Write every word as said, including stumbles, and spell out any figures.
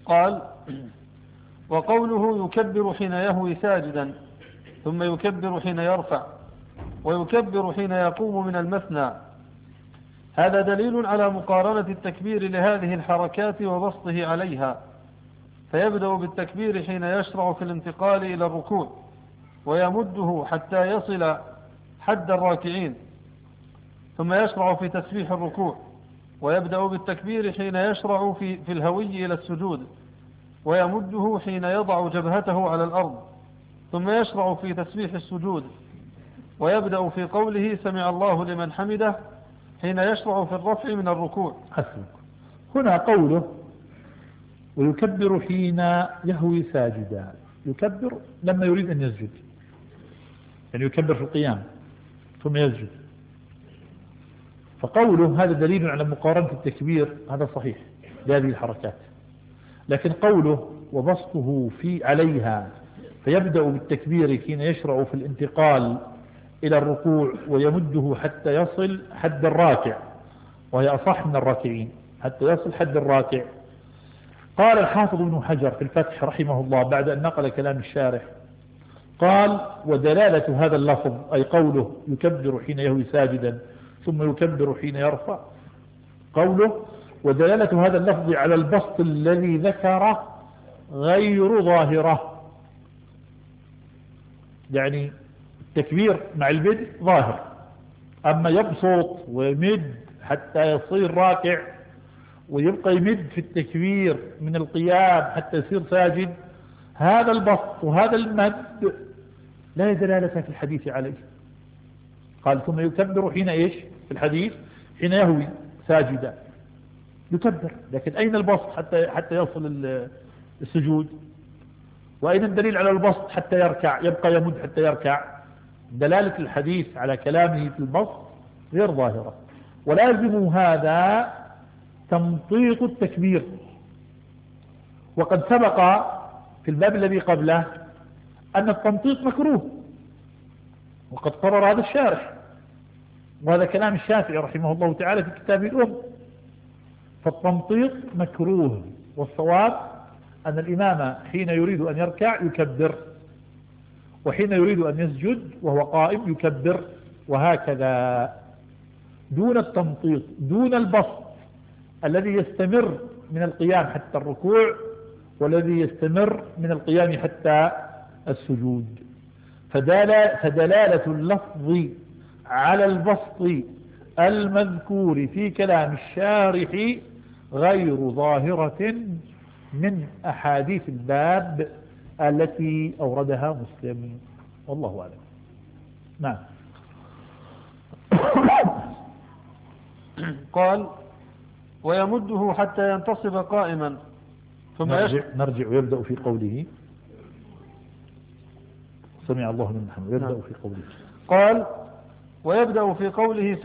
قال: وقوله يكبر حين يهوي ساجدا، ثم يكبر حين يرفع، ويكبر حين يقوم من المثنى، هذا دليل على مقارنة التكبير لهذه الحركات وبسطه عليها، فيبدأ بالتكبير حين يشرع في الانتقال إلى الركوع، ويمده حتى يصل حد الراكعين، ثم يشرع في تسبيح الركوع، ويبدأ بالتكبير حين يشرع في, في الهوي إلى السجود، ويمده حين يضع جبهته على الأرض، ثم يشرع في تسبيح السجود، ويبدأ في قوله سمع الله لمن حمده حين يشرع في الرفع من الركوع. حسبك. هنا قوله ويكبر حين يهوي ساجدا، يكبر لما يريد أن يسجد، يعني يكبر في القيام ثم يسجد. فقوله هذا دليل على مقارنة التكبير، هذا صحيح بهذه الحركات. لكن قوله وبسطه في عليها، فيبدأ بالتكبير حين يشرع في الانتقال إلى الركوع، ويمده حتى يصل حد الراكع، وهي أصح من الراكعين، حتى يصل حد الراكع. قال الحافظ ابن حجر في الفتح رحمه الله بعد أن نقل كلام الشارح، قال: ودلالة هذا اللفظ، أي قوله يكبر حين يهوي ساجدا ثم يكبر حين يرفع، قوله ودلالة هذا اللفظ على البسط الذي ذكره غير ظاهرة، يعني التكبير مع البدء ظاهر، أما يبسط ويمد حتى يصير راكع ويبقى يمد في التكبير من القيام حتى يصير ساجد، هذا البسط وهذا المد لا دلالة في الحديث عليه. قال ثم يكبر حين ايش في الحديث؟ حين يهوي ساجدا يكبر، لكن أين البسط حتى حتى يصل السجود؟ وأين الدليل على البسط حتى يركع؟ يبقى يمد حتى يركع. دلالة الحديث على كلامه في البسط غير ظاهرة، ولازم هذا تمطيط التكبير. وقد سبق في الباب الذي قبله أن التمطيط مكروه، وقد قرر هذا الشارح، وهذا كلام الشافعي رحمه الله تعالى في كتابه الأم. فالتمطيط مكروه، والصواب أن الإمام حين يريد أن يركع يكبر، وحين يريد أن يسجد وهو قائم يكبر، وهكذا دون التمطيط، دون البسط الذي يستمر من القيام حتى الركوع، والذي يستمر من القيام حتى السجود. فدلالة اللفظ على البسط المذكور في كلام الشارح غير ظاهرة من أحاديث الباب التي أوردها مسلم، والله أعلم. نعم. قال: ويمده حتى ينتصب قائما، ثم نرجع, نرجع ويبدأ في قوله سمع الله لمن حمده، ويبدأ في قوله. قال: ويبدأ في قوله